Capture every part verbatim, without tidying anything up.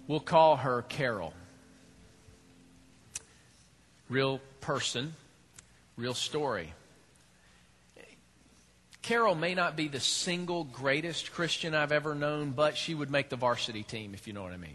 We'll call her Carol. Real person, real story. Carol may not be the single greatest Christian I've ever known, but she would make the varsity team, if you know what I mean.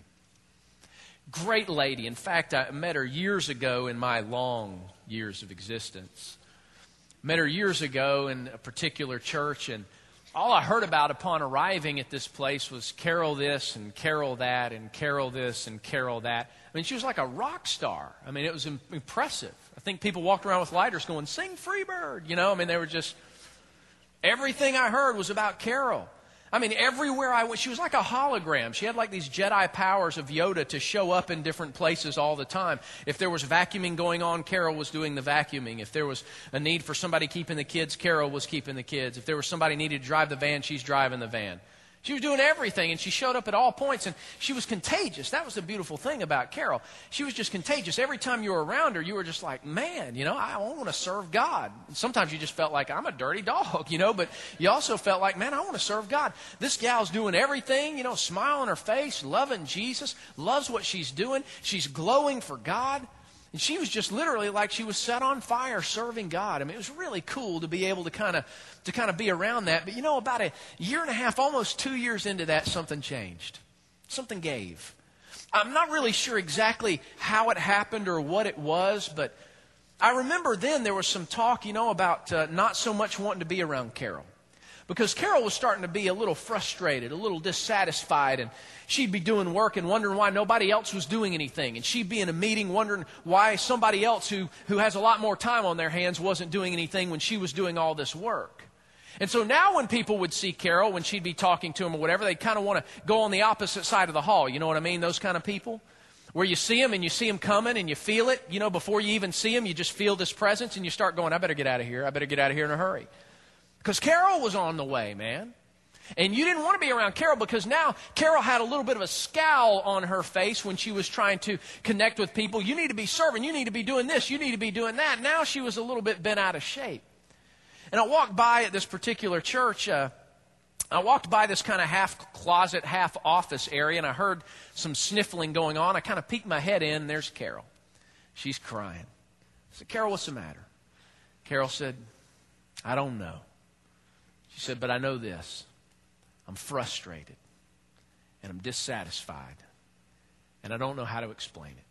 Great lady. In fact, I met her years ago in my long years of existence. Met her years ago in a particular church, and all I heard about upon arriving at this place was Carol this and Carol that and Carol this and Carol that. I mean, she was like a rock star. I mean, it was impressive. I think people walked around with lighters going, "Sing Freebird." You know, I mean, they were just, everything I heard was about Carol. I mean, everywhere I went, she was like a hologram. She had like these Jedi powers of Yoda to show up in different places all the time. If there was vacuuming going on, Carol was doing the vacuuming. If there was a need for somebody keeping the kids, Carol was keeping the kids. If there was somebody needed to drive the van, she's driving the van. She was doing everything, and she showed up at all points, and she was contagious. That was the beautiful thing about Carol. She was just contagious. Every time you were around her, you were just like, man, you know, I want to serve God. And sometimes you just felt like, I'm a dirty dog, you know, but you also felt like, man, I want to serve God. This gal's doing everything, you know, smile on her face, loving Jesus, loves what she's doing. She's glowing for God. And she was just literally like she was set on fire serving God. I mean, it was really cool to be able to kind of to kind of be around that. But you know, about a year and a half, almost two years into that, something changed. Something gave. I'm not really sure exactly how it happened or what it was, but I remember then there was some talk, you know, about uh, not so much wanting to be around Carol. Because Carol was starting to be a little frustrated, a little dissatisfied, and she'd be doing work and wondering why nobody else was doing anything. And she'd be in a meeting wondering why somebody else who, who has a lot more time on their hands wasn't doing anything when she was doing all this work. And so now when people would see Carol, when she'd be talking to them or whatever, they'd kind of want to go on the opposite side of the hall. You know what I mean? Those kind of people. Where you see them and you see them coming and you feel it. You know, before you even see them, you just feel this presence and you start going, I better get out of here. I better get out of here in a hurry. Because Carol was on the way, man. And you didn't want to be around Carol because now Carol had a little bit of a scowl on her face when she was trying to connect with people. You need to be serving. You need to be doing this. You need to be doing that. Now she was a little bit bent out of shape. And I walked by at this particular church. Uh, I walked by this kind of half closet, half office area, and I heard some sniffling going on. I kind of peeked my head in, and there's Carol. She's crying. I said, Carol, what's the matter? Carol said, I don't know. She said, but I know this. I'm frustrated, and I'm dissatisfied, and I don't know how to explain it.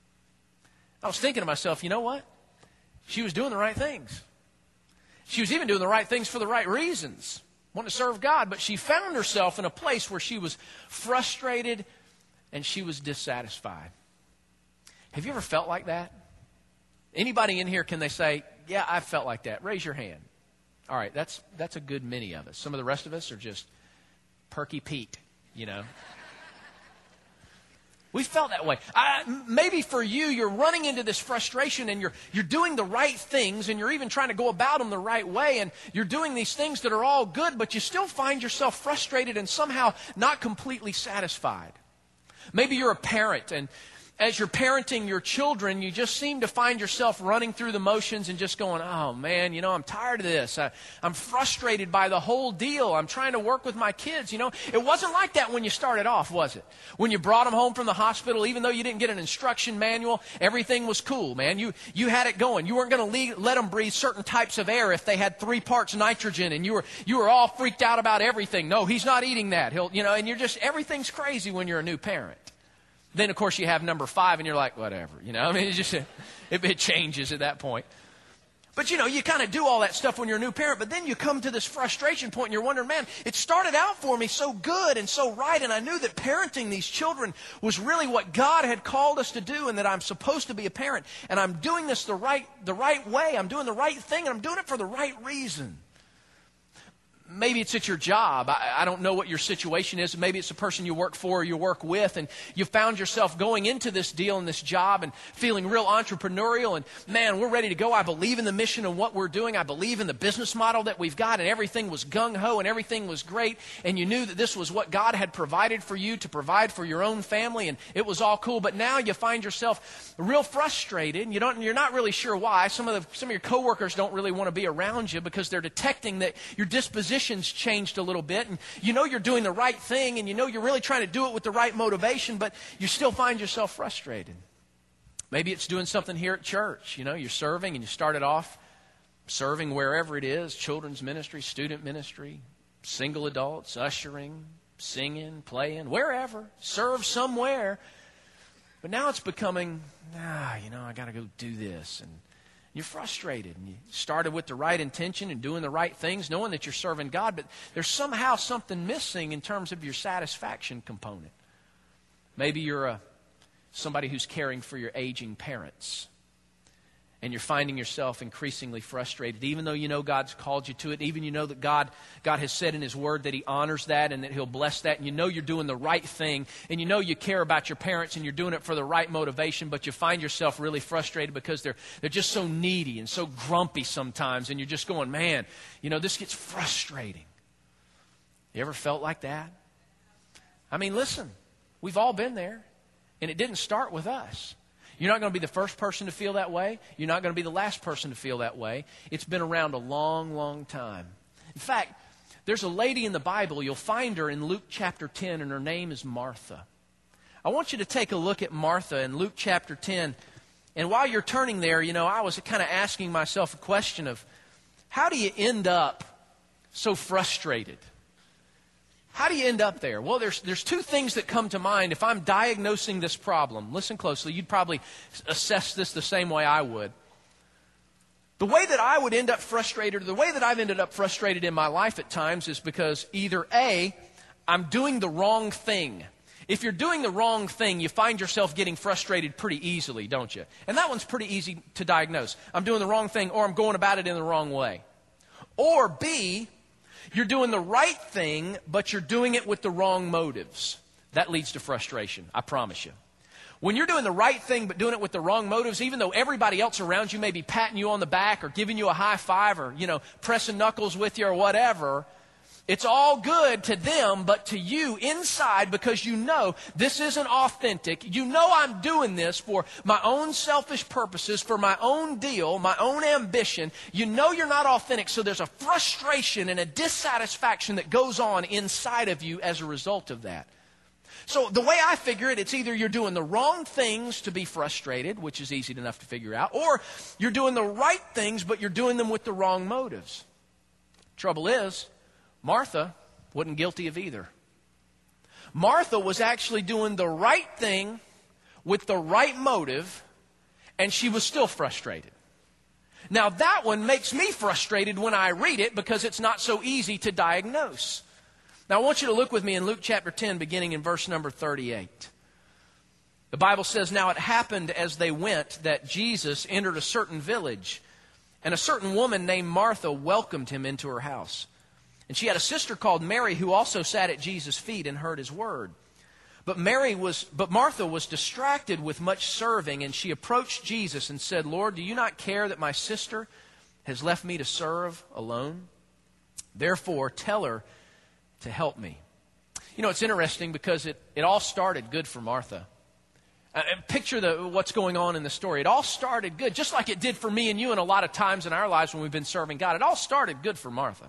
I was thinking to myself, you know what? She was doing the right things. She was even doing the right things for the right reasons, wanting to serve God, but she found herself in a place where she was frustrated and she was dissatisfied. Have you ever felt like that? Anybody in here, can they say, yeah, I felt like that? Raise your hand. All right, that's that's a good many of us. Some of the rest of us are just Perky Pete, you know. We felt that way. I, maybe for you, you're running into this frustration and you're you're doing the right things and you're even trying to go about them the right way and you're doing these things that are all good, but you still find yourself frustrated and somehow not completely satisfied. Maybe you're a parent and as you're parenting your children, you just seem to find yourself running through the motions and just going, oh, man, you know, I'm tired of this. I, I'm frustrated by the whole deal. I'm trying to work with my kids, you know. It wasn't like that when you started off, was it? When you brought them home from the hospital, even though you didn't get an instruction manual, everything was cool, man. You you had it going. You weren't going to let them breathe certain types of air if they had three parts nitrogen, and you were you were all freaked out about everything. No, he's not eating that. He'll, you know, and you're just, everything's crazy when you're a new parent. Then, of course, you have number five, and you're like, whatever. You know, I mean, it just it, it changes at that point. But, you know, you kind of do all that stuff when you're a new parent, but then you come to this frustration point, and you're wondering, man, it started out for me so good and so right, and I knew that parenting these children was really what God had called us to do, and that I'm supposed to be a parent, and I'm doing this the right, the right way. I'm doing the right thing, and I'm doing it for the right reason. Maybe it's at your job. I, I don't know what your situation is. Maybe it's the person you work for or you work with, and you found yourself going into this deal and this job and feeling real entrepreneurial, and man, we're ready to go. I believe in the mission and what we're doing. I believe in the business model that we've got, and everything was gung-ho and everything was great, and you knew that this was what God had provided for you to provide for your own family, and it was all cool. But now you find yourself real frustrated, and you don't, you're not really sure why. Some of the, some of your coworkers don't really want to be around you because they're detecting that your disposition position's changed a little bit, and you know you're doing the right thing, and you know you're really trying to do it with the right motivation, but you still find yourself frustrated. Maybe it's doing something here at church. You know, you're serving, and you started off serving wherever it is, children's ministry, student ministry, single adults, ushering, singing, playing, wherever. Serve somewhere. But now it's becoming, ah, you know, I got to go do this. And you're frustrated. And you started with the right intention and doing the right things, knowing that you're serving God, but there's somehow something missing in terms of your satisfaction component. Maybe you're a, somebody who's caring for your aging parents, and you're finding yourself increasingly frustrated, even though you know God's called you to it, even you know that God, God has said in His Word that He honors that and that He'll bless that, and you know you're doing the right thing, and you know you care about your parents and you're doing it for the right motivation, but you find yourself really frustrated because they're, they're just so needy and so grumpy sometimes, and you're just going, man, you know, this gets frustrating. You ever felt like that? I mean, listen, we've all been there, and it didn't start with us. You're not going to be the first person to feel that way. You're not going to be the last person to feel that way. It's been around a long, long time. In fact, there's a lady in the Bible. You'll find her in Luke chapter ten, and her name is Martha. I want you to take a look at Martha in Luke chapter ten. And while you're turning there, you know, I was kind of asking myself a question of, how do you end up so frustrated? How do you end up there? Well, there's there's two things that come to mind. If I'm diagnosing this problem, listen closely, you'd probably assess this the same way I would. The way that I would end up frustrated, or the way that I've ended up frustrated in my life at times, is because either A, I'm doing the wrong thing. If you're doing the wrong thing, you find yourself getting frustrated pretty easily, don't you? And that one's pretty easy to diagnose. I'm doing the wrong thing, or I'm going about it in the wrong way. Or B, you're doing the right thing, but you're doing it with the wrong motives. That leads to frustration, I promise you. When you're doing the right thing, but doing it with the wrong motives, even though everybody else around you may be patting you on the back or giving you a high five or, you know, pressing knuckles with you or whatever, it's all good to them, but to you inside, because you know this isn't authentic. You know I'm doing this for my own selfish purposes, for my own deal, my own ambition. You know you're not authentic, so there's a frustration and a dissatisfaction that goes on inside of you as a result of that. So the way I figure it, it's either you're doing the wrong things to be frustrated, which is easy enough to figure out, or you're doing the right things, but you're doing them with the wrong motives. Trouble is, Martha wasn't guilty of either. Martha was actually doing the right thing with the right motive, and she was still frustrated. Now that one makes me frustrated when I read it, because it's not so easy to diagnose. Now I want you to look with me in Luke chapter ten, beginning in verse number thirty-eight. The Bible says, "Now it happened as they went that Jesus entered a certain village, and a certain woman named Martha welcomed him into her house. And she had a sister called Mary, who also sat at Jesus' feet and heard his word. But Mary was, but Martha was distracted with much serving, and she approached Jesus and said, 'Lord, do you not care that my sister has left me to serve alone? Therefore, tell her to help me.'" You know, it's interesting because it, it all started good for Martha. Uh, picture the, what's going on in the story. It all started good, just like it did for me and you and a lot of times in our lives when we've been serving God. It all started good for Martha.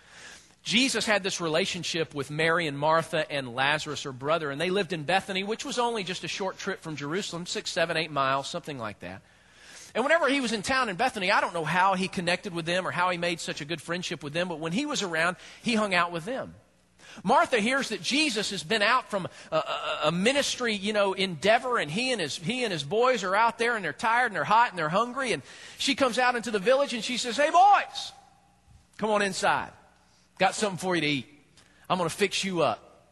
Jesus had this relationship with Mary and Martha and Lazarus, her brother, and they lived in Bethany, which was only just a short trip from Jerusalem, six, seven, eight miles, something like that. And whenever he was in town in Bethany, I don't know how he connected with them or how he made such a good friendship with them, but when he was around, he hung out with them. Martha hears that Jesus has been out from a, a, a ministry, you know, endeavor, and he and his he and his boys are out there, and they're tired, and they're hot, and they're hungry, and she comes out into the village, and she says, "Hey, boys, come on inside. Got something for you to eat. I'm going to fix you up."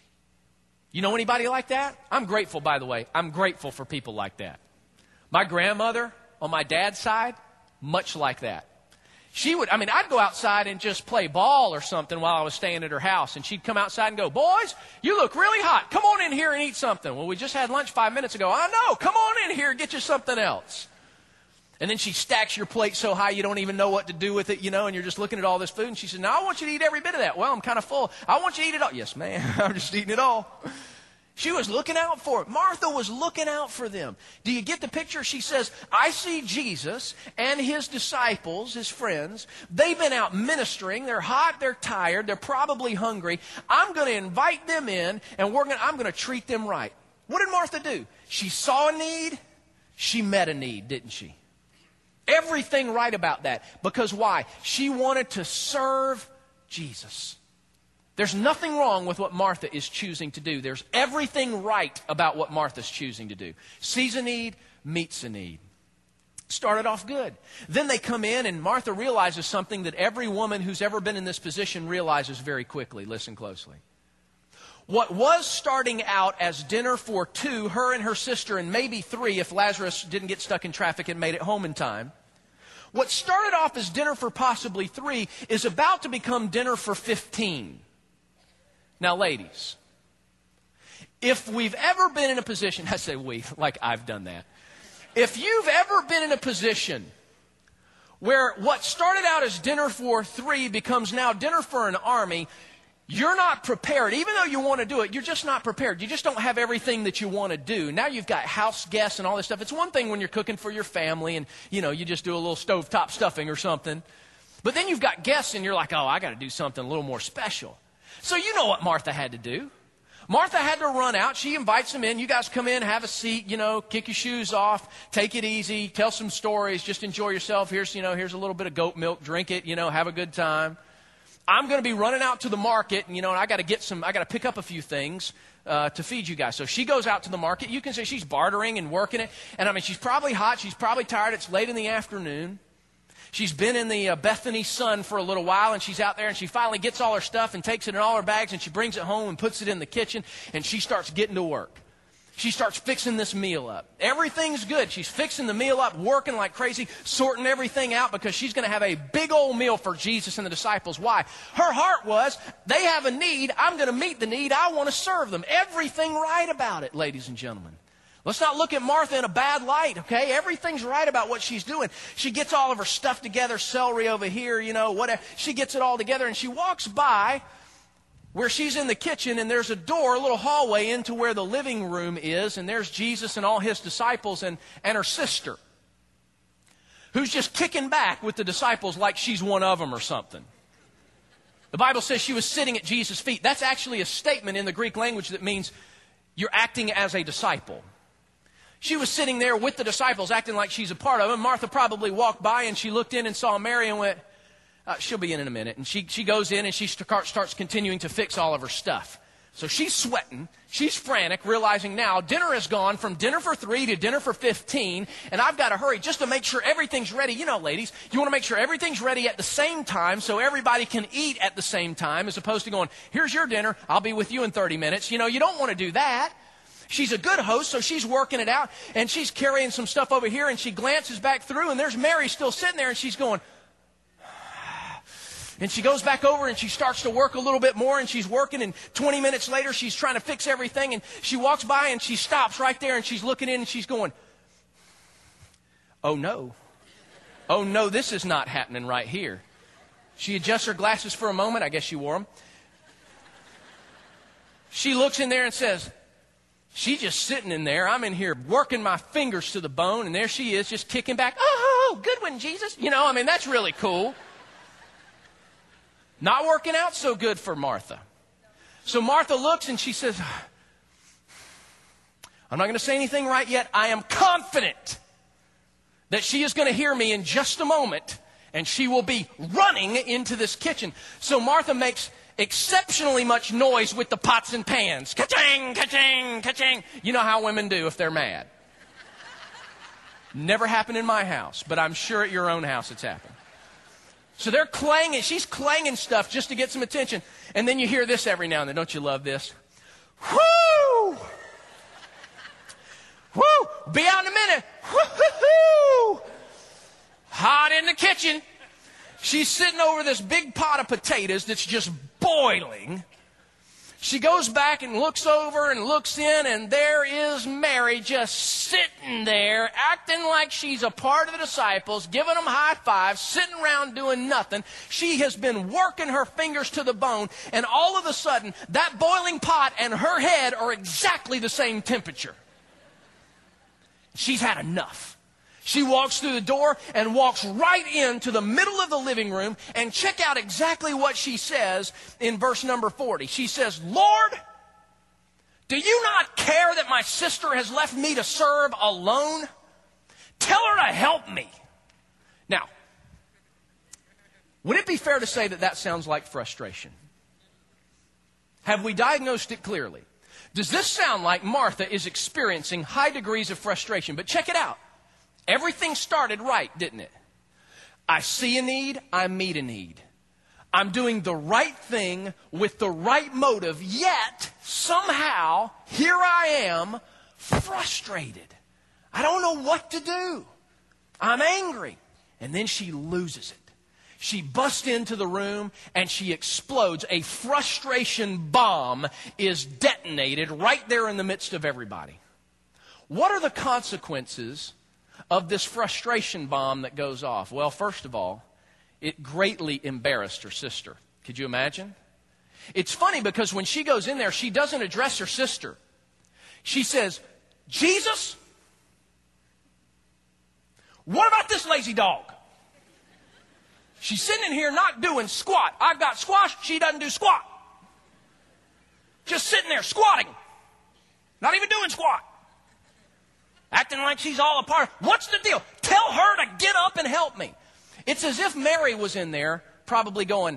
You know anybody like that? I'm grateful, by the way. I'm grateful for people like that. My grandmother on my dad's side, much like that. She would, I mean, I'd go outside and just play ball or something while I was staying at her house. And she'd come outside and go, "Boys, you look really hot. Come on in here and eat something." "Well, we just had lunch five minutes ago." "I know. Come on in here and get you something else." And then she stacks your plate so high you don't even know what to do with it, you know, and you're just looking at all this food. And she says, "Now I want you to eat every bit of that." "Well, I'm kind of full." "I want you to eat it all." "Yes, ma'am. I'm just eating it all." She was looking out for it. Martha was looking out for them. Do you get the picture? She says, I see Jesus and his disciples, his friends. They've been out ministering. They're hot. They're tired. They're probably hungry. I'm going to invite them in, and we're going to, I'm going to treat them right. What did Martha do? She saw a need. She met a need, didn't she? Everything right about that. Because why? She wanted to serve Jesus. There's nothing wrong with what Martha is choosing to do. There's everything right about what Martha's choosing to do. Sees a need, meets a need. Started off good. Then they come in and Martha realizes something that every woman who's ever been in this position realizes very quickly. Listen closely. What was starting out as dinner for two, her and her sister, and maybe three if Lazarus didn't get stuck in traffic and made it home in time. What started off as dinner for possibly three is about to become dinner for fifteen. Now, ladies, if we've ever been in a position, I say we, like I've done that. If you've ever been in a position where what started out as dinner for three becomes now dinner for an army, you're not prepared. Even though you want to do it, you're just not prepared. You just don't have everything that you want to do. Now you've got house guests and all this stuff. It's one thing when you're cooking for your family and, you know, you just do a little stovetop stuffing or something. But then you've got guests and you're like, oh, I got to do something a little more special. So you know what Martha had to do. Martha had to run out. She invites them in. You guys come in, have a seat, you know, kick your shoes off, take it easy, tell some stories, just enjoy yourself. Here's, you know, here's a little bit of goat milk, drink it, you know, have a good time. I'm going to be running out to the market, and, you know, and I got to get some, I got to pick up a few things uh, to feed you guys. So she goes out to the market. You can say she's bartering and working it. And, I mean, she's probably hot. She's probably tired. It's late in the afternoon. She's been in the uh, Bethany sun for a little while, and she's out there, and she finally gets all her stuff and takes it in all her bags, and she brings it home and puts it in the kitchen, and she starts getting to work. She starts fixing this meal up. Everything's good. She's fixing the meal up, working like crazy, sorting everything out because she's going to have a big old meal for Jesus and the disciples. Why? Her heart was, they have a need. I'm going to meet the need. I want to serve them. Everything right about it, ladies and gentlemen. Let's not look at Martha in a bad light, okay? Everything's right about what she's doing. She gets all of her stuff together, celery over here, you know, whatever. She gets it all together, and she walks by where she's in the kitchen, and there's a door, a little hallway into where the living room is, and there's Jesus and all his disciples and, and her sister, who's just kicking back with the disciples like she's one of them or something. The Bible says she was sitting at Jesus' feet. That's actually a statement in the Greek language that means you're acting as a disciple. She was sitting there with the disciples, acting like she's a part of them. Martha probably walked by, and she looked in and saw Mary and went, uh, she'll be in in a minute. And she, she goes in, and she st- starts continuing to fix all of her stuff. So she's sweating. She's frantic, realizing now dinner has gone from dinner for three to dinner for fifteen, and I've got to hurry just to make sure everything's ready. You know, ladies, you want to make sure everything's ready at the same time so everybody can eat at the same time, as opposed to going, here's your dinner, I'll be with you in thirty minutes. You know, you don't want to do that. She's a good host, so she's working it out, and she's carrying some stuff over here, and she glances back through, and there's Mary still sitting there, and she's going, and she goes back over, and she starts to work a little bit more, and she's working, and twenty minutes later, she's trying to fix everything, and she walks by, and she stops right there, and she's looking in, and she's going, oh, no. Oh, no, this is not happening right here. She adjusts her glasses for a moment. I guess she wore them. She looks in there and says, she's just sitting in there. I'm in here working my fingers to the bone, and there she is just kicking back. Oh, good one, Jesus. You know, I mean, that's really cool. Not working out so good for Martha. So Martha looks, and she says, I'm not going to say anything right yet. I am confident that she is going to hear me in just a moment, and she will be running into this kitchen. So Martha makes exceptionally much noise with the pots and pans. Ka-ching, ka-ching, ka-ching. You know how women do if they're mad. Never happened in my house, but I'm sure at your own house it's happened. So they're clanging. She's clanging stuff just to get some attention. And then you hear this every now and then. Don't you love this? Whoo! Whoo! Be out in a minute. Whoo! Hot in the kitchen. She's sitting over this big pot of potatoes that's just boiling. She goes back and looks over and looks in, and there is Mary just sitting there, acting like she's a part of the disciples, giving them high fives, sitting around doing nothing. She has been working her fingers to the bone, and all of a sudden, that boiling pot and her head are exactly the same temperature. She's had enough. She walks through the door and walks right into the middle of the living room, and check out exactly what she says in verse number forty. She says, "Lord, do you not care that my sister has left me to serve alone? Tell her to help me." Now, would it be fair to say that that sounds like frustration? Have we diagnosed it clearly? Does this sound like Martha is experiencing high degrees of frustration? But check it out. Everything started right, didn't it? I see a need, I meet a need. I'm doing the right thing with the right motive, yet somehow here I am frustrated. I don't know what to do. I'm angry. And then she loses it. She busts into the room and she explodes. A frustration bomb is detonated right there in the midst of everybody. What are the consequences of this frustration bomb that goes off? Well, first of all, it greatly embarrassed her sister. Could you imagine? It's funny because when she goes in there, she doesn't address her sister. She says, "Jesus, what about this lazy dog? She's sitting in here not doing squat. I've got squash, she doesn't do squat. Just sitting there squatting. Not even doing squat. Acting like she's all a part. What's the deal? Tell her to get up and help me." It's as if Mary was in there probably going,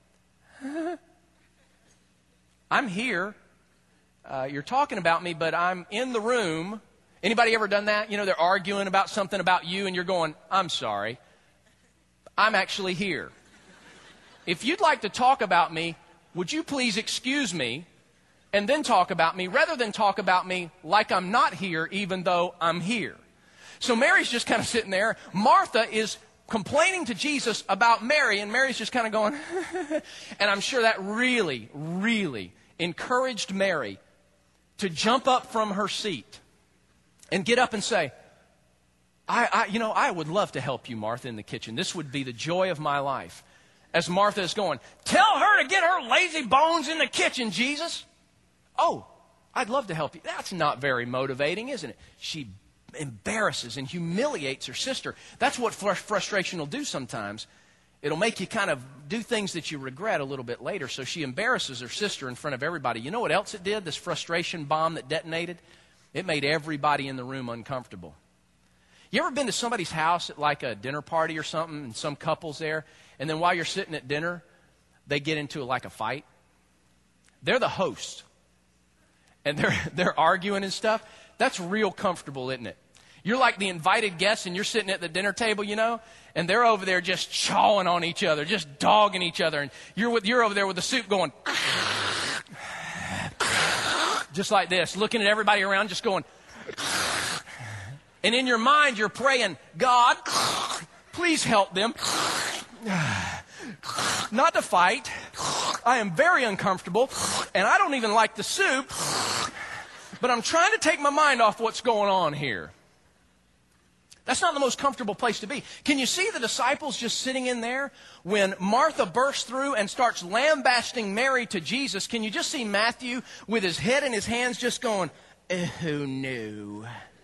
"I'm here. Uh, you're talking about me, but I'm in the room." Anybody ever done that? You know, they're arguing about something about you and you're going, "I'm sorry. I'm actually here. If you'd like to talk about me, would you please excuse me and then talk about me, rather than talk about me like I'm not here, even though I'm here." So Mary's just kind of sitting there. Martha is complaining to Jesus about Mary, and Mary's just kind of going, and I'm sure that really, really encouraged Mary to jump up from her seat and get up and say, I, I, you know, I would love to help you, Martha, in the kitchen. This would be the joy of my life. As Martha is going, "Tell her to get her lazy bones in the kitchen, Jesus." "Oh, I'd love to help you." That's not very motivating, isn't it? She embarrasses and humiliates her sister. That's what fr- frustration will do sometimes. It'll make you kind of do things that you regret a little bit later. So she embarrasses her sister in front of everybody. You know what else it did, this frustration bomb that detonated? It made everybody in the room uncomfortable. You ever been to somebody's house at like a dinner party or something, and some couple's there, and then while you're sitting at dinner, they get into like a fight? They're the host. And they're they're arguing and stuff. That's real comfortable, isn't it? You're like the invited guests and you're sitting at the dinner table, you know, and they're over there just chawing on each other, just dogging each other. And you're with you're over there with the soup going just like this, looking at everybody around, just going. And in your mind, you're praying, "God, please help them not to fight. I am very uncomfortable, and I don't even like the soup, but I'm trying to take my mind off what's going on here." That's not the most comfortable place to be. Can you see the disciples just sitting in there when Martha bursts through and starts lambasting Mary to Jesus? Can you just see Matthew with his head in his hands just going, "Oh no.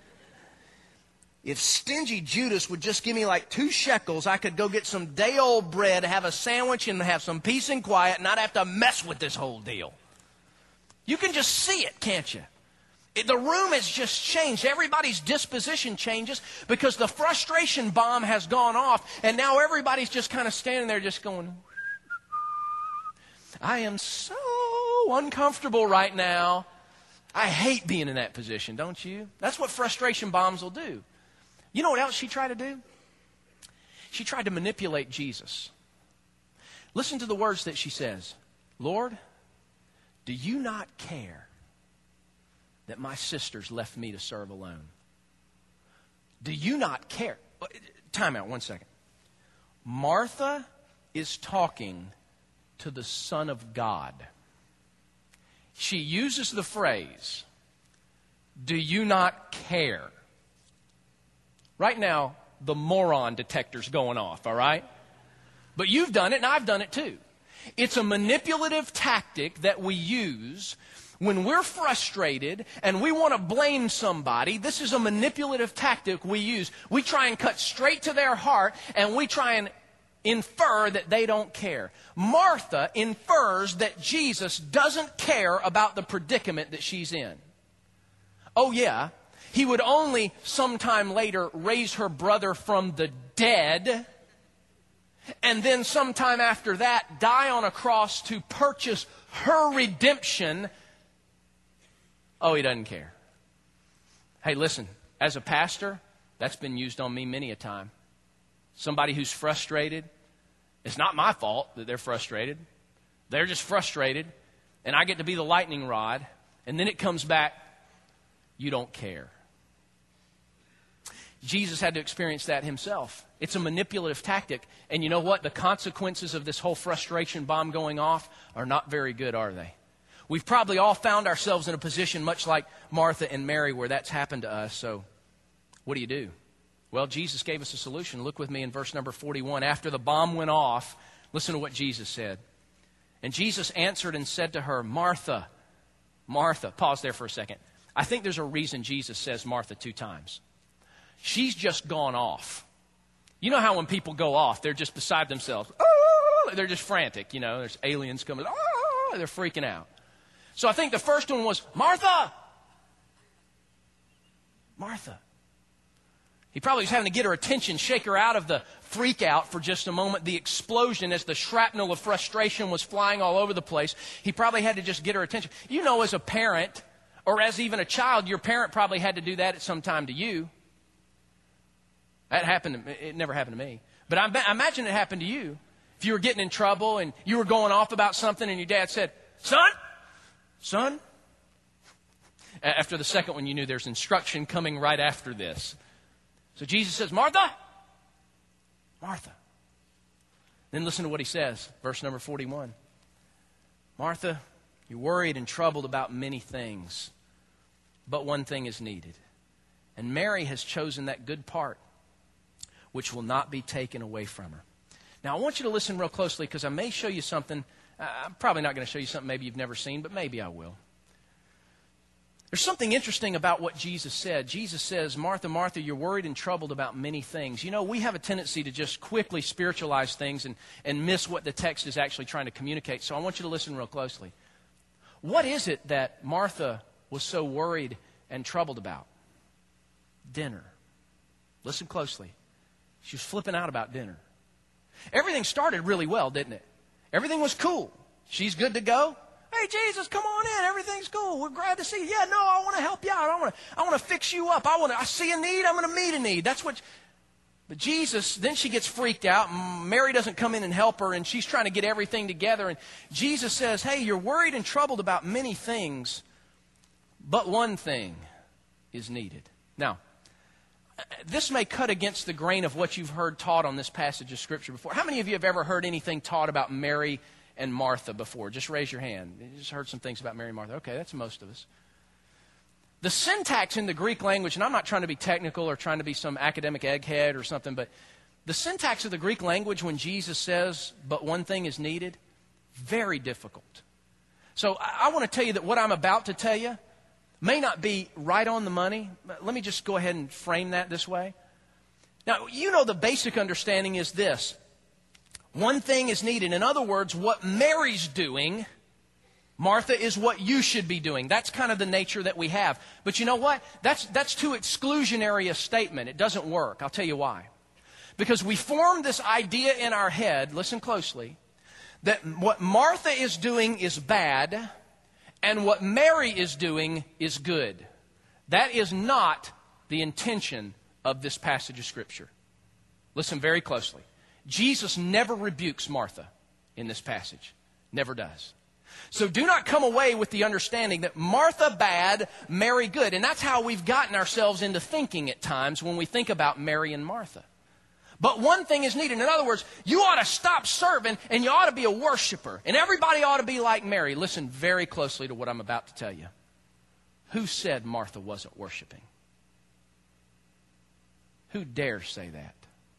If stingy Judas would just give me like two shekels, I could go get some day-old bread, have a sandwich, and have some peace and quiet, and not have to mess with this whole deal." You can just see it, can't you? It, the room has just changed. Everybody's disposition changes because the frustration bomb has gone off, and now everybody's just kind of standing there just going, "I am so uncomfortable right now. I hate being in that position, don't you?" That's what frustration bombs will do. You know what else she tried to do? She tried to manipulate Jesus. Listen to the words that she says. "Lord, do you not care that my sisters left me to serve alone? Do you not care?" Time out one second. Martha is talking to the Son of God. she uses the phrase, "Do you not care?" Right now, the moron detector's going off, all right? But you've done it, and I've done it too. It's a manipulative tactic that we use when we're frustrated and we want to blame somebody. This is a manipulative tactic we use. We try and cut straight to their heart, and we try and infer that they don't care. Martha infers that Jesus doesn't care about the predicament that she's in. Oh yeah, he would only sometime later raise her brother from the dead, and then sometime after that die on a cross to purchase her redemption. Oh, he doesn't care. Hey, listen, as a pastor, that's been used on me many a time. Somebody who's frustrated, it's not my fault that they're frustrated. They're just frustrated, and I get to be the lightning rod, and then it comes back, you don't care. Jesus had to experience that himself. It's a manipulative tactic, and you know what? The consequences of this whole frustration bomb going off are not very good, are they? We've probably all found ourselves in a position much like Martha and Mary where that's happened to us, so what do you do? Well, Jesus gave us a solution. Look with me in verse number forty-one. After the bomb went off, listen to what Jesus said. And Jesus answered and said to her, "Martha, Martha." Pause there for a second. I think there's a reason Jesus says Martha two times. She's just gone off. You know how when people go off, they're just beside themselves. Oh, they're just frantic, you know. There's aliens coming. Oh, they're freaking out. So I think the first one was, Martha! Martha. He probably was having to get her attention, shake her out of the freak out for just a moment, the explosion as the shrapnel of frustration was flying all over the place. He probably had to just get her attention. You know, as a parent, or as even a child, your parent probably had to do that at some time to you. That happened to me. It never happened to me. But I, I imagine it happened to you. If you were getting in trouble and you were going off about something and your dad said, son, son. After the second one, you knew there's instruction coming right after this. So Jesus says, Martha, Martha. Then listen to what he says, verse number forty-one. Martha, you're worried and troubled about many things, but one thing is needed. And Mary has chosen that good part, which will not be taken away from her. Now, I want you to listen real closely because I may show you something. I'm probably not going to show you something maybe you've never seen, but maybe I will. There's something interesting about what Jesus said. Jesus says, Martha, Martha, you're worried and troubled about many things. You know, we have a tendency to just quickly spiritualize things and, and miss what the text is actually trying to communicate. So I want you to listen real closely. What is it that Martha was so worried and troubled about? Dinner. Listen closely. She was flipping out about dinner. Everything started really well, didn't it? Everything was cool. She's good to go. Hey, Jesus, come on in. Everything's cool. We're glad to see you. Yeah, no, I want to help you out. I want to I want to fix you up. I want to I see a need. I'm going to meet a need. That's what. But Jesus, then she gets freaked out. Mary doesn't come in and help her, and she's trying to get everything together. And Jesus says, hey, you're worried and troubled about many things, but one thing is needed. Now, this may cut against the grain of what you've heard taught on this passage of Scripture before. How many of you have ever heard anything taught about Mary and Martha before? Just raise your hand. You just heard some things about Mary and Martha. Okay, that's most of us. The syntax in the Greek language, and I'm not trying to be technical or trying to be some academic egghead or something, but the syntax of the Greek language when Jesus says, but one thing is needed, very difficult. So I, I want to tell you that what I'm about to tell you may not be right on the money. Let me just go ahead and frame that this way. Now, you know the basic understanding is this. One thing is needed. In other words, what Mary's doing, Martha, is what you should be doing. That's kind of the nature that we have. But you know what? That's, that's too exclusionary a statement. It doesn't work. I'll tell you why. Because we form this idea in our head, listen closely, that what Martha is doing is bad and what Mary is doing is good. That is not the intention of this passage of Scripture. Listen very closely. Jesus never rebukes Martha in this passage. Never does. So do not come away with the understanding that Martha bad, Mary good. And that's how we've gotten ourselves into thinking at times when we think about Mary and Martha. But one thing is needed. In other words, you ought to stop serving and you ought to be a worshiper. And everybody ought to be like Mary. Listen very closely to what I'm about to tell you. Who said Martha wasn't worshiping? Who dares say that?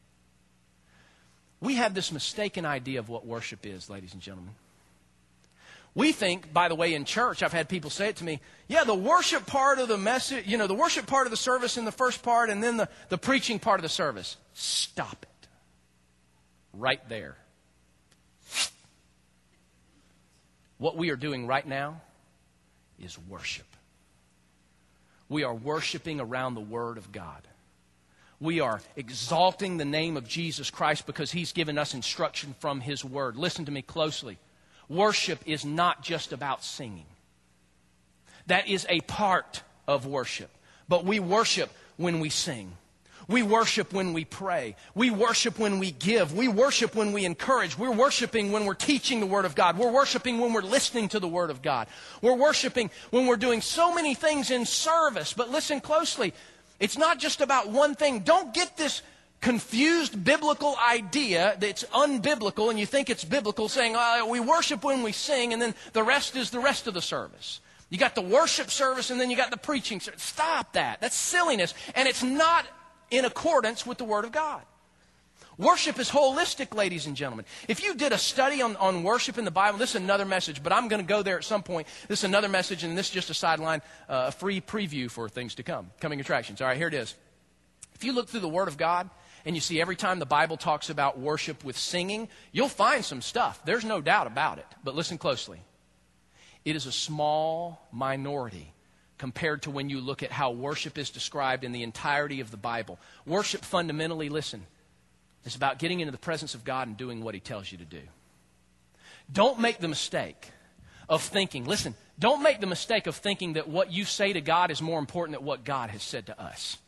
We have this mistaken idea of what worship is, ladies and gentlemen. We think, by the way, in church, I've had people say it to me, yeah, the worship part of the message, you know, the worship part of the service in the first part and then the, the preaching part of the service. Stop it. Right there. What we are doing right now is worship. We are worshiping around the Word of God. We are exalting the name of Jesus Christ because He's given us instruction from His Word. Listen to me closely. Worship is not just about singing. That is a part of worship. But we worship when we sing. We worship when we pray. We worship when we give. We worship when we encourage. We're worshiping when we're teaching the Word of God. We're worshiping when we're listening to the Word of God. We're worshiping when we're doing so many things in service. But listen closely. It's not just about one thing. Don't get this confused biblical idea that's unbiblical and you think it's biblical, saying, oh, we worship when we sing and then the rest is the rest of the service. You got the worship service and then you got the preaching service. Stop that. That's silliness. And it's not in accordance with the Word of God. Worship is holistic, ladies and gentlemen. If you did a study on, on worship in the Bible, this is another message, but I'm going to go there at some point. This is another message, and this is just a sideline, uh, a free preview for things to come, coming attractions. All right, here it is. If you look through the Word of God, and you see every time the Bible talks about worship with singing, you'll find some stuff. There's no doubt about it. But listen closely. It is a small minority compared to when you look at how worship is described in the entirety of the Bible. Worship fundamentally, listen, is about getting into the presence of God and doing what He tells you to do. Don't make the mistake of thinking, listen, don't make the mistake of thinking that what you say to God is more important than what God has said to us.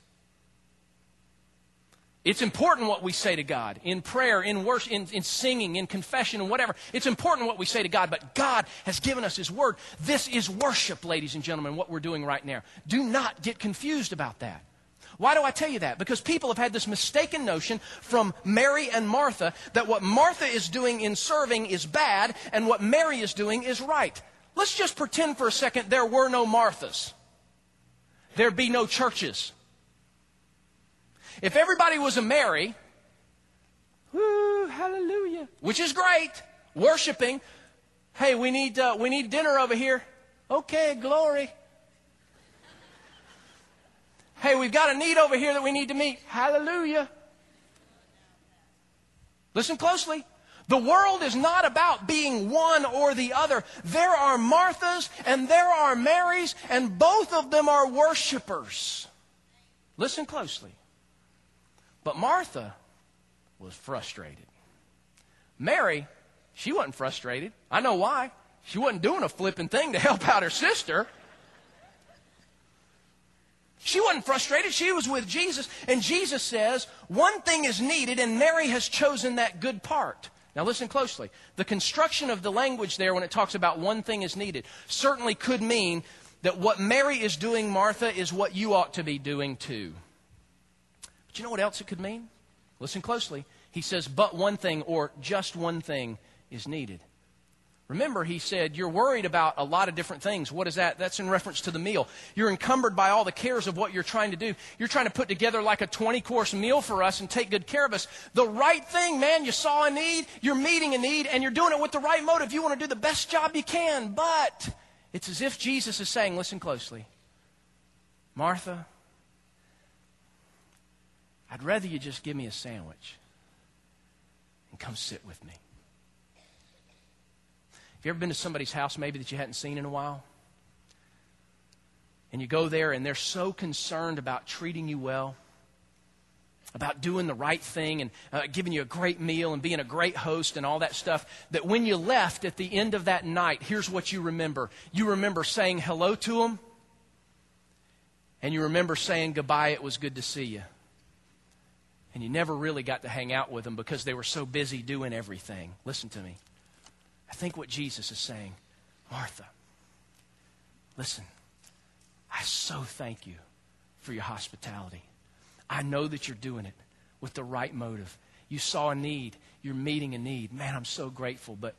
It's important what we say to God in prayer, in worship, in, in singing, in confession, and whatever. It's important what we say to God, but God has given us His Word. This is worship, ladies and gentlemen, what we're doing right now. Do not get confused about that. Why do I tell you that? Because people have had this mistaken notion from Mary and Martha that what Martha is doing in serving is bad and what Mary is doing is right. Let's just pretend for a second there were no Marthas. There'd be no churches. If everybody was a Mary, woo, hallelujah, which is great, worshiping. Hey, we need uh, we need dinner over here. Okay, glory. Hey, we've got a need over here that we need to meet. Hallelujah. Listen closely. The world is not about being one or the other. There are Marthas and there are Marys, and both of them are worshipers. Listen closely. But Martha was frustrated. Mary, she wasn't frustrated. I know why. She wasn't doing a flipping thing to help out her sister. She wasn't frustrated. She was with Jesus. And Jesus says, one thing is needed, and Mary has chosen that good part. Now listen closely. The construction of the language there when it talks about one thing is needed certainly could mean that what Mary is doing, Martha, is what you ought to be doing too. But you know what else it could mean? Listen closely. He says, but one thing or just one thing is needed. Remember, he said, you're worried about a lot of different things. What is that? That's in reference to the meal. You're encumbered by all the cares of what you're trying to do. You're trying to put together like a twenty-course meal for us and take good care of us. The right thing, man, you saw a need, you're meeting a need, and you're doing it with the right motive. You want to do the best job you can. But it's as if Jesus is saying, listen closely, Martha, I'd rather you just give me a sandwich and come sit with me. Have you ever been to somebody's house maybe that you hadn't seen in a while? And you go there and they're so concerned about treating you well, about doing the right thing and uh, giving you a great meal and being a great host and all that stuff, that when you left at the end of that night, here's what you remember. You remember saying hello to them, and you remember saying goodbye, it was good to see you. And you never really got to hang out with them because they were so busy doing everything. Listen to me. I think what Jesus is saying, Martha, listen, I so thank you for your hospitality. I know that you're doing it with the right motive. You saw a need. You're meeting a need. Man, I'm so grateful. But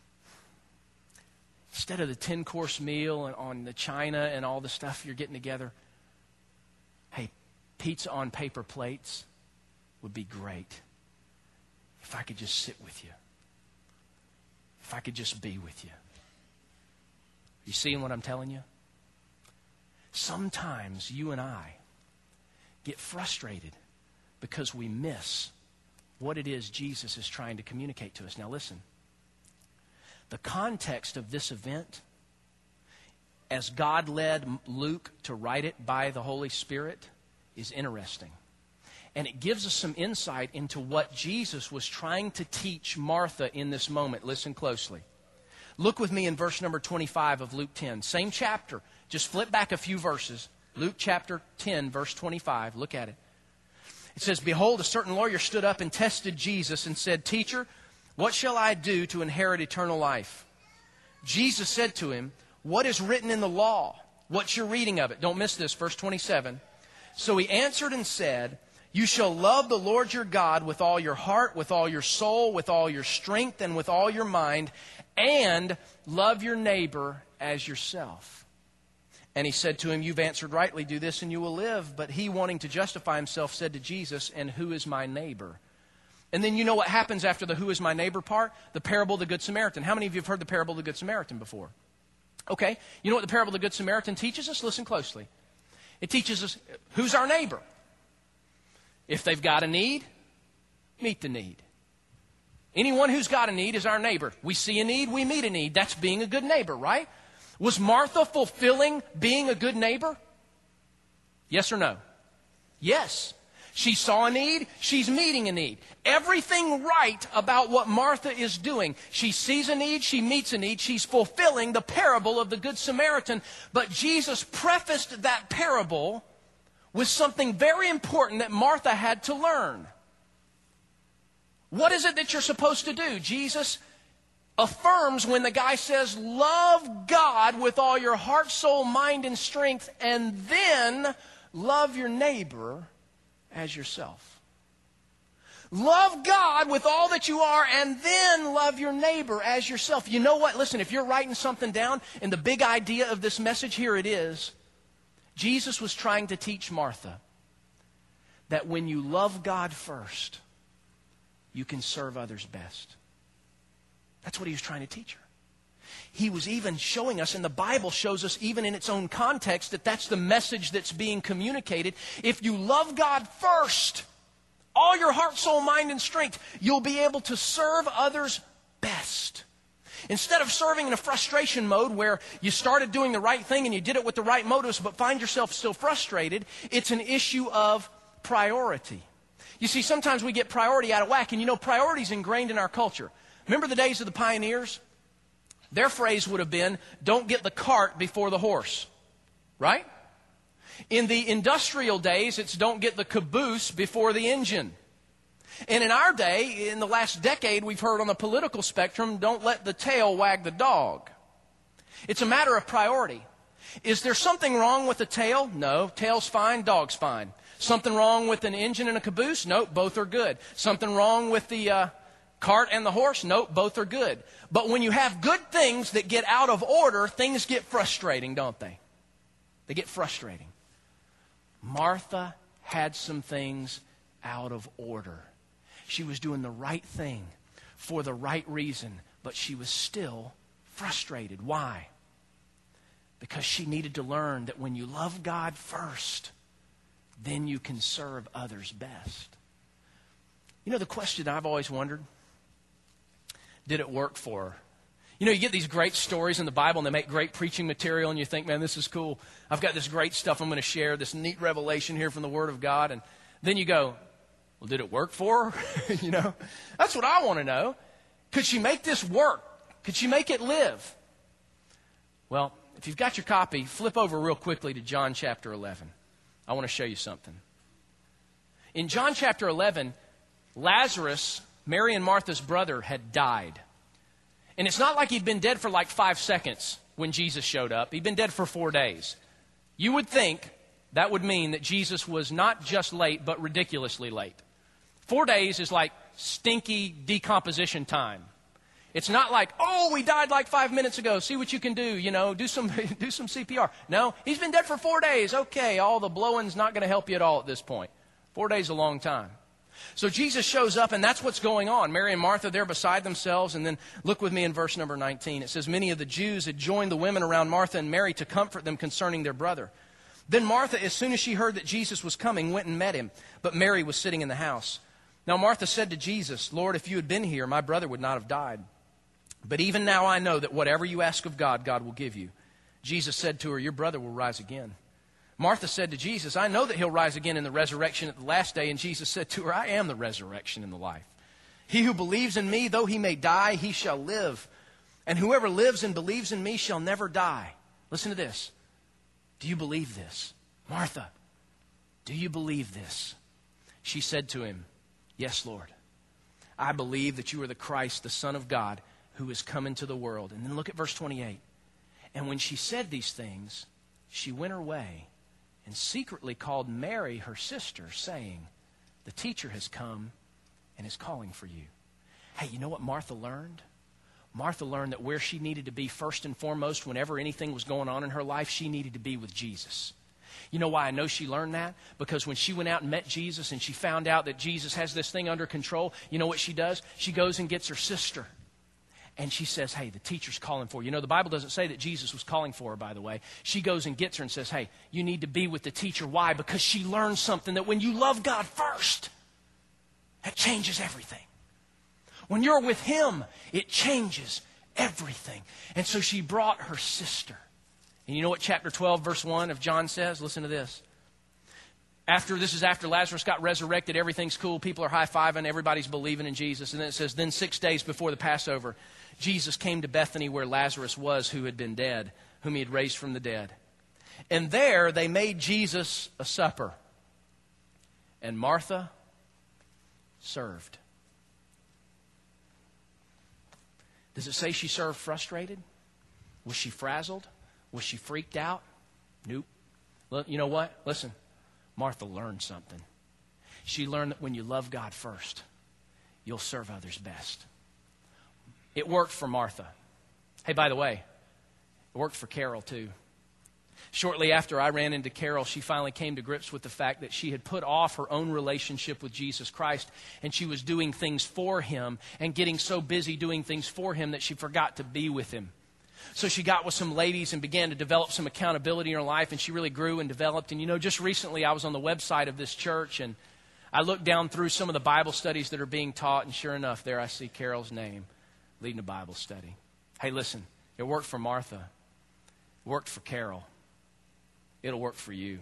instead of the ten-course meal and on the china and all the stuff you're getting together, hey, pizza on paper plates would be great. If I could just sit with you. If I could just be with you. You seeing what I'm telling you? Sometimes you and I get frustrated because we miss what it is Jesus is trying to communicate to us. Now listen, the context of this event, as God led Luke to write it by the Holy Spirit, is interesting. And it gives us some insight into what Jesus was trying to teach Martha in this moment. Listen closely. Look with me in verse number twenty-five of Luke ten. Same chapter. Just flip back a few verses. Luke chapter ten, verse twenty-five. Look at it. It says, "Behold, a certain lawyer stood up and tested Jesus and said, 'Teacher, what shall I do to inherit eternal life?' Jesus said to him, 'What is written in the law? What's your reading of it?'" Don't miss this, verse twenty-seven. "So he answered and said, 'You shall love the Lord your God with all your heart, with all your soul, with all your strength, and with all your mind, and love your neighbor as yourself.' And he said to him, 'You've answered rightly, do this and you will live.' But he, wanting to justify himself, said to Jesus, 'And who is my neighbor?'" And then you know what happens after the "who is my neighbor" part? The parable of the Good Samaritan. How many of you have heard the parable of the Good Samaritan before? Okay, you know what the parable of the Good Samaritan teaches us? Listen closely. It teaches us who's our neighbor. If they've got a need, meet the need. Anyone who's got a need is our neighbor. We see a need, we meet a need. That's being a good neighbor, right? Was Martha fulfilling being a good neighbor? Yes or no? Yes. She saw a need, she's meeting a need. Everything right about what Martha is doing. She sees a need, she meets a need, she's fulfilling the parable of the Good Samaritan. But Jesus prefaced that parable with something very important that Martha had to learn. What is it that you're supposed to do? Jesus affirms when the guy says, "Love God with all your heart, soul, mind, and strength, and then love your neighbor as yourself." Love God with all that you are, and then love your neighbor as yourself. You know what? Listen, if you're writing something down, and the big idea of this message, here it is. Jesus was trying to teach Martha that when you love God first, you can serve others best. That's what he was trying to teach her. He was even showing us, and the Bible shows us even in its own context, that that's the message that's being communicated. If you love God first, all your heart, soul, mind, and strength, you'll be able to serve others best. Instead of serving in a frustration mode where you started doing the right thing and you did it with the right motives but find yourself still frustrated, it's an issue of priority. You see, sometimes we get priority out of whack, and you know, priority is ingrained in our culture. Remember the days of the pioneers? Their phrase would have been, "Don't get the cart before the horse." Right? In the industrial days, it's "Don't get the caboose before the engine." And in our day, in the last decade, we've heard on the political spectrum, "Don't let the tail wag the dog." It's a matter of priority. Is there something wrong with the tail? No. Tail's fine, dog's fine. Something wrong with an engine and a caboose? Nope, both are good. Something wrong with the uh, cart and the horse? Nope, both are good. But when you have good things that get out of order, things get frustrating, don't they? They get frustrating. Martha had some things out of order. She was doing the right thing for the right reason, but she was still frustrated. Why? Because she needed to learn that when you love God first, then you can serve others best. You know, the question I've always wondered, did it work for her? You know, you get these great stories in the Bible and they make great preaching material and you think, man, this is cool. I've got this great stuff I'm going to share, this neat revelation here from the Word of God. And then you go, well, did it work for her? You know, that's what I want to know. Could she make this work? Could she make it live? Well, if you've got your copy, flip over real quickly to John chapter eleven. I want to show you something. In John chapter eleven, Lazarus, Mary and Martha's brother, had died. And it's not like he'd been dead for like five seconds when Jesus showed up. He'd been dead for four days. You would think that would mean that Jesus was not just late, but ridiculously late. Four days is like stinky decomposition time. It's not like, oh, we died like five minutes ago. See what you can do, you know, do some do some C P R. No, he's been dead for four days. Okay, all the blowing's not going to help you at all at this point. Four days is a long time. So Jesus shows up, and that's what's going on. Mary and Martha, they're beside themselves. And then look with me in verse number nineteen. It says, many of the Jews had joined the women around Martha and Mary to comfort them concerning their brother. Then Martha, as soon as she heard that Jesus was coming, went and met him. But Mary was sitting in the house. Now Martha said to Jesus, Lord, if you had been here, my brother would not have died. But even now I know that whatever you ask of God, God will give you. Jesus said to her, your brother will rise again. Martha said to Jesus, I know that he'll rise again in the resurrection at the last day. And Jesus said to her, I am the resurrection and the life. He who believes in me, though he may die, he shall live. And whoever lives and believes in me shall never die. Listen to this. Do you believe this? Martha, do you believe this? She said to him, yes, Lord. I believe that you are the Christ, the Son of God, who has come into the world. And then look at verse twenty-eight. And when she said these things, she went her way and secretly called Mary, her sister, saying, the teacher has come and is calling for you. Hey, you know what Martha learned? Martha learned that where she needed to be first and foremost whenever anything was going on in her life, she needed to be with Jesus. You know why I know she learned that? Because when she went out and met Jesus and she found out that Jesus has this thing under control, you know what she does? She goes and gets her sister. And she says, hey, the teacher's calling for you. You know, the Bible doesn't say that Jesus was calling for her, by the way. She goes and gets her and says, hey, you need to be with the teacher. Why? Because she learned something that when you love God first, that changes everything. When you're with Him, it changes everything. And so she brought her sister. And you know what chapter twelve, verse one of John says? Listen to this. After, this is after Lazarus got resurrected, everything's cool, people are high-fiving, everybody's believing in Jesus. And then it says, then six days before the Passover, Jesus came to Bethany where Lazarus was, who had been dead, whom he had raised from the dead. And there they made Jesus a supper. And Martha served. Does it say she served frustrated? Was she frazzled? Was she freaked out? Nope. Well, you know what? Listen. Martha learned something. She learned that when you love God first, you'll serve others best. It worked for Martha. Hey, by the way, it worked for Carol too. Shortly after I ran into Carol, she finally came to grips with the fact that she had put off her own relationship with Jesus Christ, and she was doing things for Him and getting so busy doing things for Him that she forgot to be with Him. So she got with some ladies and began to develop some accountability in her life, and she really grew and developed. And you know, just recently I was on the website of this church, and I looked down through some of the Bible studies that are being taught, and sure enough, there I see Carol's name leading a Bible study. Hey, listen, it worked for Martha. It worked for Carol. It'll work for you.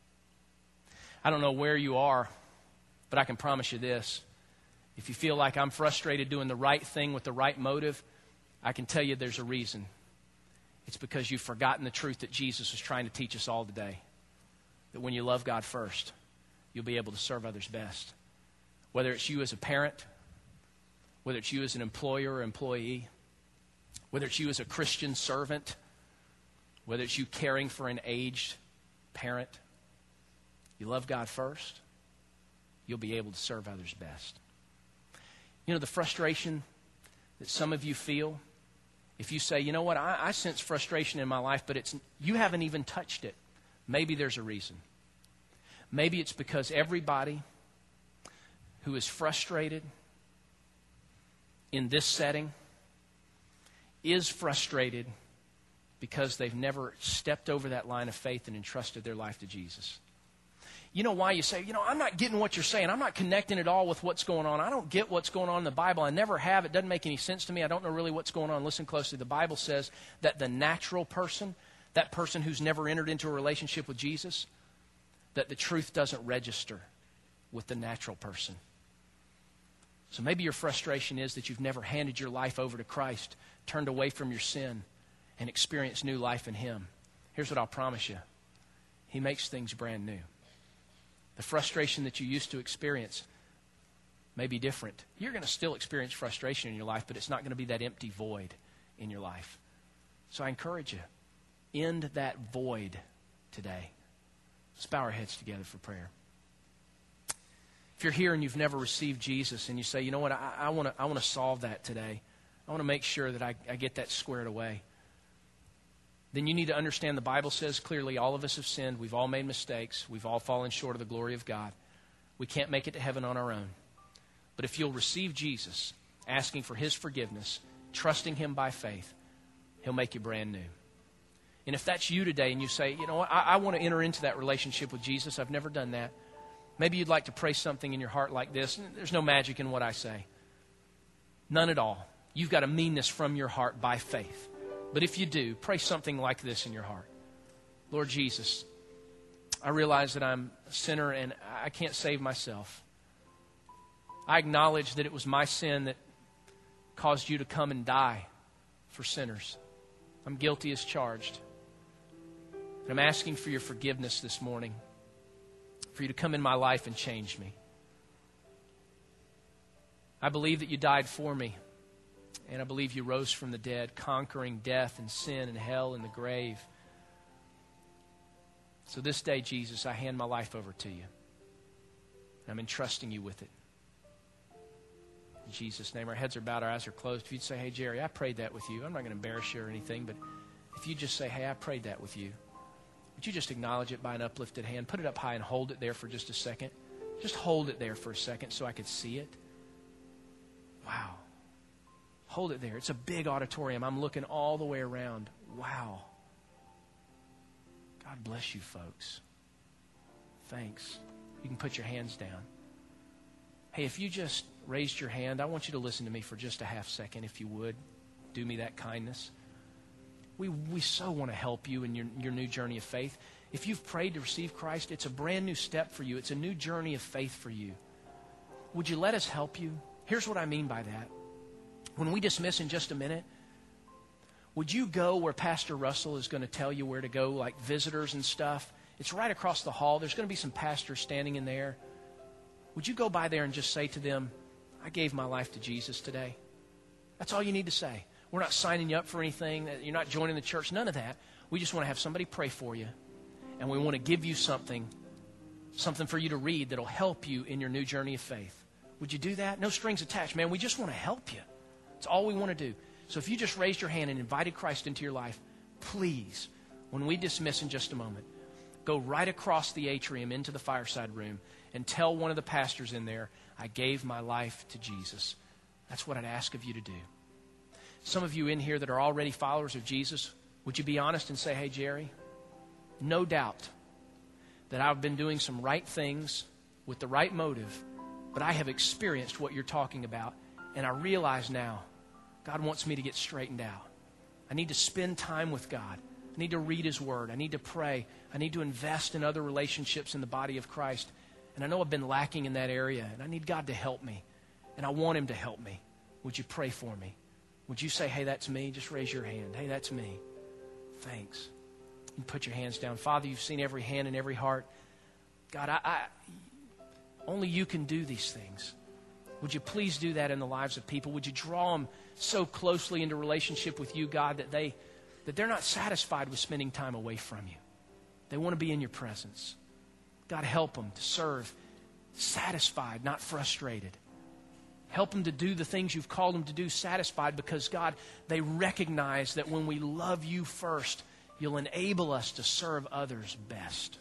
I don't know where you are, but I can promise you this. If you feel like I'm frustrated doing the right thing with the right motive, I can tell you there's a reason. It's because you've forgotten the truth that Jesus is trying to teach us all today. That when you love God first, you'll be able to serve others best. Whether it's you as a parent, whether it's you as an employer or employee, whether it's you as a Christian servant, whether it's you caring for an aged parent, you love God first, you'll be able to serve others best. You know, the frustration that some of you feel, if you say, you know what, I, I sense frustration in my life, but it's you haven't even touched it, maybe there's a reason. Maybe it's because everybody who is frustrated in this setting is frustrated because they've never stepped over that line of faith and entrusted their life to Jesus. You know why you say, you know, I'm not getting what you're saying. I'm not connecting at all with what's going on. I don't get what's going on in the Bible. I never have. It doesn't make any sense to me. I don't know really what's going on. Listen closely. The Bible says that the natural person, that person who's never entered into a relationship with Jesus, that the truth doesn't register with the natural person. So maybe your frustration is that you've never handed your life over to Christ, turned away from your sin, and experienced new life in Him. Here's what I'll promise you. He makes things brand new. The frustration that you used to experience may be different. You're going to still experience frustration in your life, but it's not going to be that empty void in your life. So I encourage you, end that void today. Let's bow our heads together for prayer. If you're here and you've never received Jesus and you say, you know what, I, I want to I want to solve that today. I want to make sure that I, I get that squared away. Then you need to understand the Bible says clearly all of us have sinned. We've all made mistakes. We've all fallen short of the glory of God. We can't make it to heaven on our own. But if you'll receive Jesus, asking for His forgiveness, trusting Him by faith, He'll make you brand new. And if that's you today and you say, you know what, I, I want to enter into that relationship with Jesus. I've never done that. Maybe you'd like to pray something in your heart like this. There's no magic in what I say. None at all. You've got to mean this from your heart by faith. But if you do, pray something like this in your heart. Lord Jesus, I realize that I'm a sinner and I can't save myself. I acknowledge that it was my sin that caused you to come and die for sinners. I'm guilty as charged. And I'm asking for your forgiveness this morning, for you to come in my life and change me. I believe that you died for me, and I believe you rose from the dead, conquering death and sin and hell and the grave. So this day, Jesus, I hand my life over to you. I'm entrusting you with it. In Jesus' name, our heads are bowed, our eyes are closed. If you'd say, hey, Jerry, I prayed that with you. I'm not going to embarrass you or anything, but if you just say, hey, I prayed that with you, would you just acknowledge it by an uplifted hand? Put it up high and hold it there for just a second. Just hold it there for a second so I could see it. Wow. Hold it there. It's a big auditorium. I'm looking all the way around. Wow. God bless you, folks. Thanks. You can put your hands down. Hey, if you just raised your hand, I want you to listen to me for just a half second, if you would. Do me that kindness. We we so want to help you in your, your new journey of faith. If you've prayed to receive Christ, it's a brand new step for you. It's a new journey of faith for you. Would you let us help you? Here's what I mean by that. When we dismiss in just a minute, would you go where Pastor Russell is going to tell you where to go, like visitors and stuff? It's right across the hall. There's going to be some pastors standing in there. Would you go by there and just say to them, I gave my life to Jesus today? That's all you need to say. We're not signing you up for anything. You're not joining the church. None of that. We just want to have somebody pray for you. And we want to give you something, something for you to read that'll help you in your new journey of faith. Would you do that? No strings attached, man. We just want to help you. That's all we want to do. So if you just raised your hand and invited Christ into your life, please, when we dismiss in just a moment, go right across the atrium into the fireside room and tell one of the pastors in there, I gave my life to Jesus. That's what I'd ask of you to do. Some of you in here that are already followers of Jesus, would you be honest and say, hey, Jerry, no doubt that I've been doing some right things with the right motive, but I have experienced what you're talking about, and I realize now God wants me to get straightened out. I need to spend time with God. I need to read His Word. I need to pray. I need to invest in other relationships in the body of Christ. And I know I've been lacking in that area, and I need God to help me, and I want Him to help me. Would you pray for me? Would you say, hey, that's me? Just raise your hand. Hey, that's me. Thanks. You put your hands down. Father, you've seen every hand and every heart. God, I, I only you can do these things. Would you please do that in the lives of people? Would you draw them so closely into relationship with you, God, that, they, that they're not satisfied with spending time away from you. They want to be in your presence. God, help them to serve satisfied, not frustrated. Help them to do the things you've called them to do satisfied because, God, they recognize that when we love you first, you'll enable us to serve others best.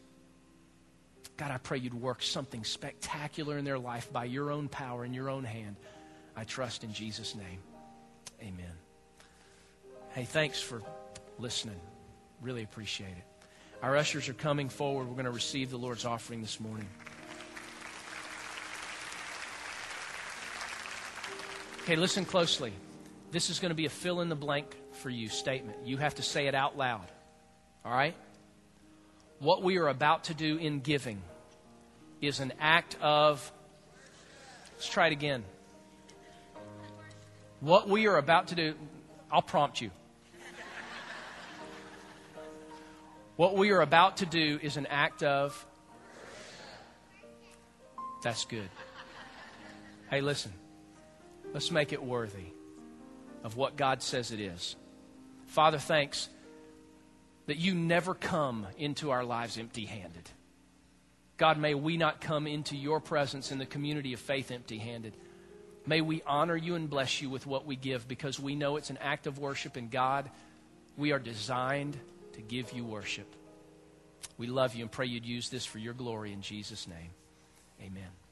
God, I pray you'd work something spectacular in their life by your own power and your own hand. I trust in Jesus' name. Amen. Hey, thanks for listening. Really appreciate it. Our ushers are coming forward. We're going to receive the Lord's offering this morning. Okay, listen closely. This is going to be a fill-in-the-blank for you statement. You have to say it out loud. All right? What we are about to do in giving is an act of... Let's try it again. What we are about to do... I'll prompt you. What we are about to do is an act of... That's good. Hey, listen. Let's make it worthy of what God says it is. Father, thanks that you never come into our lives empty-handed. God, may we not come into your presence in the community of faith empty-handed. May we honor you and bless you with what we give, because we know it's an act of worship, and God, we are designed to give you worship. We love you and pray you'd use this for your glory in Jesus' name. Amen.